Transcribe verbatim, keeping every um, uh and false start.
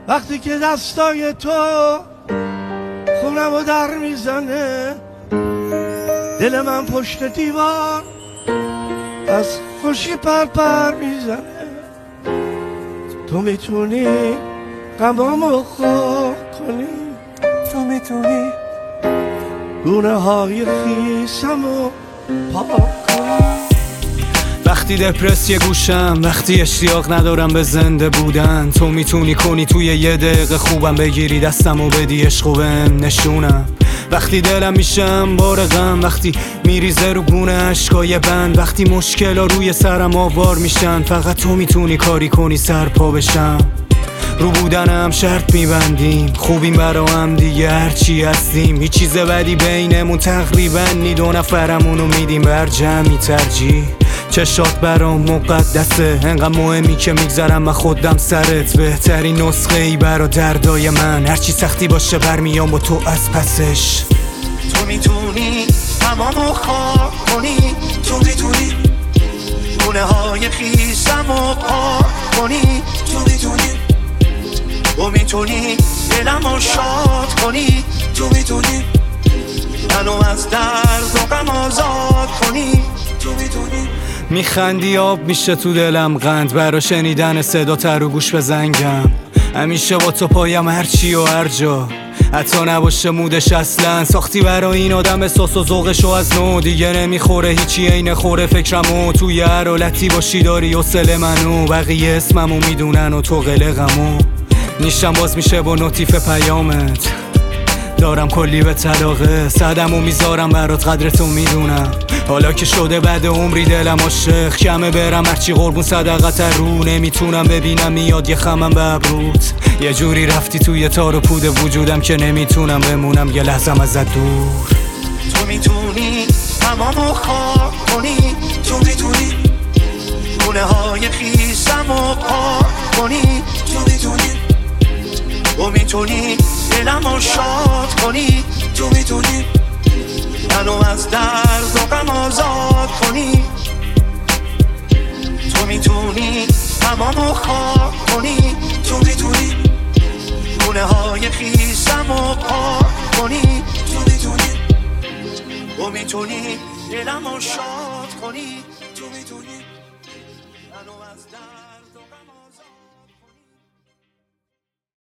وقتی که دستای تو خونمو در میزنه، دل من پشت دیوار از خوشی پر پر میزنه. تو میتونی غمامو خورد کنی، تو میتونی گونه های خیسمو پاک کنی. وقتی دپرس یه گوشم، وقتی اشتیاق ندارم به زنده بودن، تو میتونی کنی توی یه دقیقه خوبم بگیری دستم و بدی عشق و بهم نشونم. وقتی دلم میشم بار غم، وقتی میریزه رو گونه اشکای بند، وقتی مشکلا روی سرم آوار میشن، فقط تو میتونی کاری کنی سر پا بشم. رو بودنم شرط میبندیم، خوبیم برا هم دیگه هرچی هستیم، هیچ چیز بدی بینمون تقریبا نی، دو نفرمونو میدیم بر جمعی ترجیح. چشات برام مقدسه، انقدر مهمی که میگذرم من خودم سرت، بهترین نسخه ای برا دردای من، هرچی سختی باشه برمیام با تو از پسش. تو میتونی تمامو خواب کنی، تو میتونی گونه های خیسمو پاک کنی، تو میتونی تو میتونی دلمو شاد کنی، تو میتونی منو از درد و غم آزاد کنی، تو میتونی. میخندی آب میشه تو دلم قند، برا شنیدن صدا تر و گوش به زنگم، همیشه با تو پایم هرچی و هر جا، حتی نباشه مودش اصلا. ساختی برا این آدم احساس و ذوقشو از نو، دیگه نمیخوره هیچی عین خوره فکرمو، توی هر حالتی باشی داری حوصله منو، بقیه اسممو میدونن و تو قلقمو. نیشم باز میشه با نوتیف پیامت، دارم کلی به طلاقه، صدمو میذارم برات قدرتو میدونم، حالا که شده بعد عمری دلم عاشق، کمه برم هرچی قربون صدقت رو، نمیتونم ببینم میاد یه خمم به ابروت، یه جوری رفتی توی تار و پود وجودم که نمیتونم بمونم یه لحظم ازت دور. تو میتونی تمامو خواب کنی، تو میتونی گونه های خیسمو پاک کنی، تو میتونی تو میتونی دلمو شاد کنی، تو میتونی منو از درد و غم آزاد کنی. تو میتونی تمامو خواب کنی، تو میتونی گونه های خیسمو پاک کنی، تو میتونی تو میتونی دلمو شاد کنی.